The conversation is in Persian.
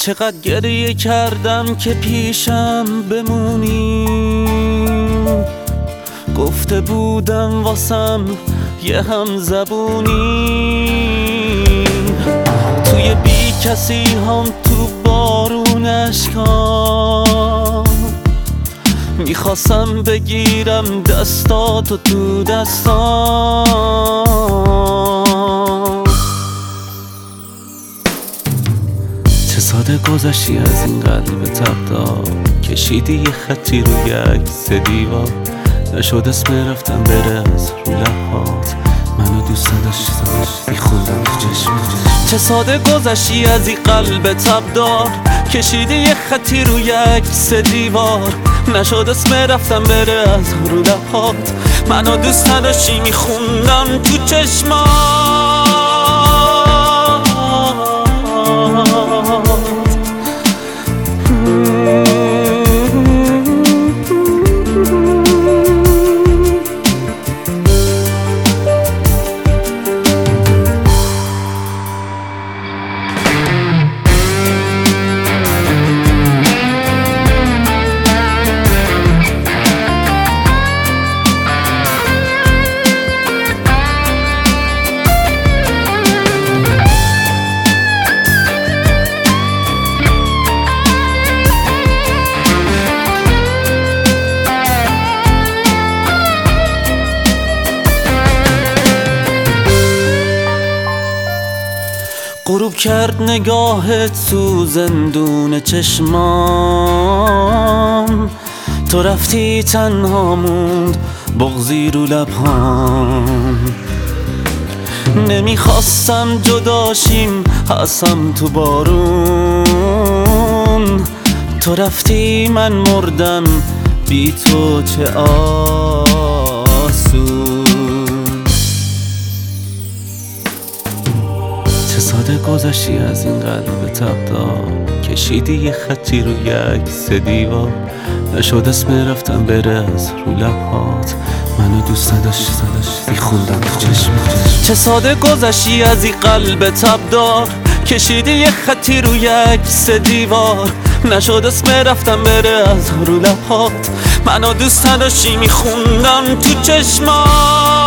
چقدر گریه کردم که پیشم بمونی، گفته بودم واسم یه هم زبونی. توی بی کسی هم تو بارون اشکام میخواستم بگیرم دستاتو تو دستام. چه ساده گذشتی از این قلب تبدار، کشیدی یه خطی روی عکس دیوار، نشد اسم رفتم بره از رو لبات، منو دوست نداشتی میخوندم تو چشمات. چه ساده گذشتی از این قلب تبدار، کشیدی یه خطی روی عکس دیوار، نشد اسم رفتم بره از رو لبات، منو دوست نداشتی میخوندم تو چشمات. غروب کرد نگاهت تو زندون چشمام، تو رفتی تنها موند بغضی رو لبهام. نمیخواستم جداشیم هستم تو بارون، تو رفتی من مردم بی تو چه آسون. چه ساده گذشتی از این قلب تبدار، کشیدی یه خطی روی عکس دیوار، نشد اسم رفتم بره از رو لبات، منو دوست نداشتی میخوندم تو چشمات. چه ساده گذشتی از این قلب تبدار، کشیدی یه خطی روی عکس دیوار، نشد اسم رفتم بره از رو لبات، منو دوست نداشتی میخوندم تو چشمات.